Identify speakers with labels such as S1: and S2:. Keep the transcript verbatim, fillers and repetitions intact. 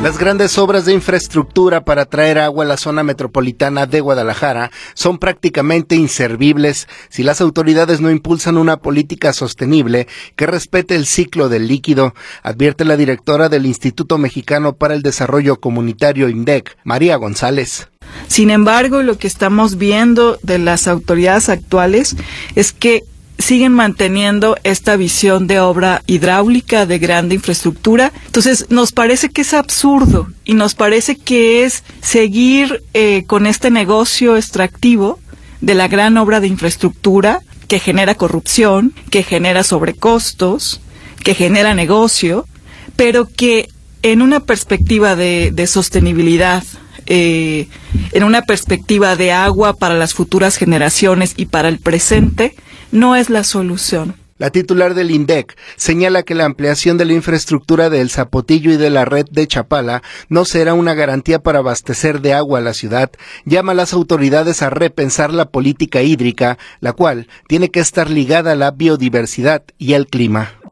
S1: Las grandes obras de infraestructura para traer agua a la zona metropolitana de Guadalajara son prácticamente inservibles si las autoridades no impulsan una política sostenible que respete el ciclo del líquido, advierte la directora del Instituto Mexicano para el Desarrollo Comunitario INDEC, María González.
S2: Sin embargo, lo que estamos viendo de las autoridades actuales es que siguen manteniendo esta visión de obra hidráulica, de grande infraestructura. Entonces, nos parece que es absurdo y nos parece que es seguir eh, con este negocio extractivo de la gran obra de infraestructura que genera corrupción, que genera sobrecostos, que genera negocio, pero que en una perspectiva de, de sostenibilidad, eh, en una perspectiva de agua para las futuras generaciones y para el presente, no es la solución.
S1: La titular del INDEC señala que la ampliación de la infraestructura de El Zapotillo y de la red de Chapala no será una garantía para abastecer de agua a la ciudad. Llama a las autoridades a repensar la política hídrica, la cual tiene que estar ligada a la biodiversidad y al clima.